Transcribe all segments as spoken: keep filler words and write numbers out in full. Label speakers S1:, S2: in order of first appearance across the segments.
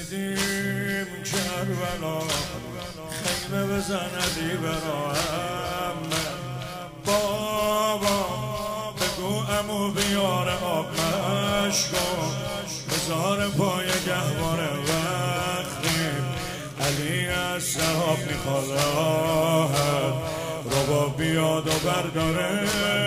S1: رسیدیم کربلا، خیمه بزندی براهم. بابا بگو عمو بیار آب مشکن، بزار پای گهواره وقتی علی از سراب میخواد راحت ربا بیاد و برداره.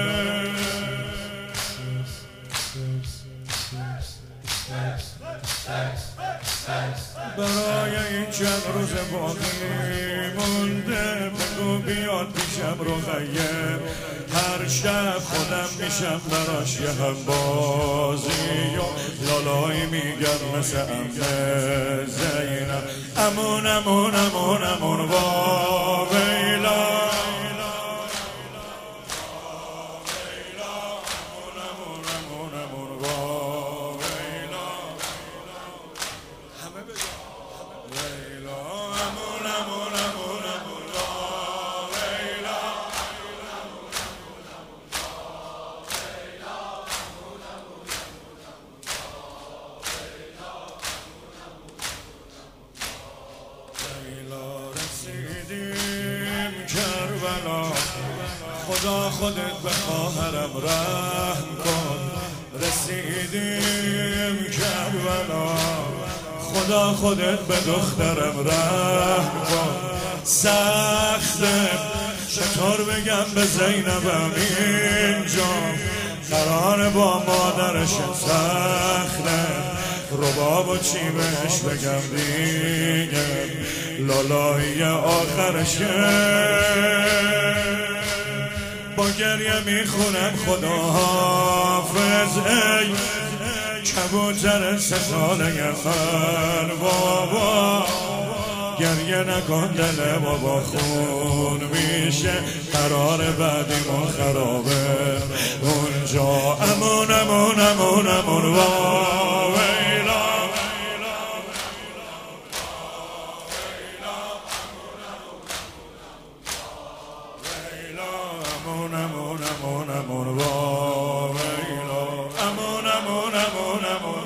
S1: برای این چند روز باقی مونده بگو بیاد پیشم رو غیر، هر شب خودم میشم براش یه هم بازی و لالایی میگن مثل امه زینب. امون امون امون امون وا ویلا، خدا خودت به خواهرم رحم کن. رسیدیم کربلا، خدا خودت به دخترم رحم کن. سخته چطور بگم به زینبم اینجا، قرار با مادرش سخته، رباب و چی بهش بگم دیگه، لالایی آخرشه. با گریه میخونم خدا حافظ ای کبوتر سه ساله من. بابا گریه نکن دل بابا خون میشه، قرار بعدیمون خرابه اونجا. امون امون امون امون وا ویلا، امون امون امون امون وا ویلا، امون امون امون امون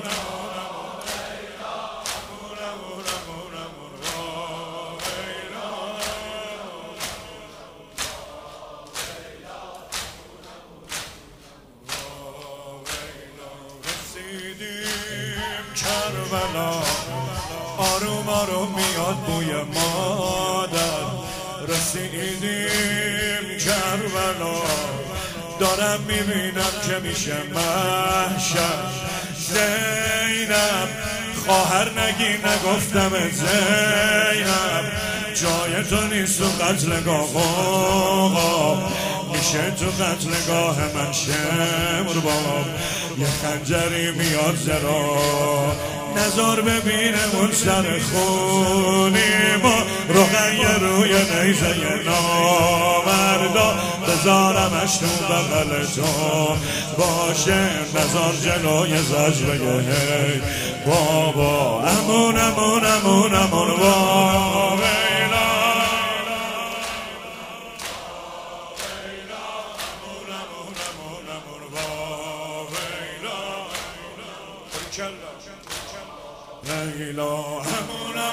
S1: کربلا. آروم آروم میاد بوی مادر، رسیدیم کربلا. دارم میبینم که میشه محشر. زینب خواهر نگی نگفتم زینب، جای تو نیست تو قتلگاه آقا، میشه تو قتلگاه من شمر باب. یه خنجری میاد زرا نظر ببینم اون سر خونی ما، رقیه روی نیزه نامردا، بذارمش تو بغل تو باشه، نظر جلوی زجره هی بابا. امون امون امون امون وا ویلا، لیلا همون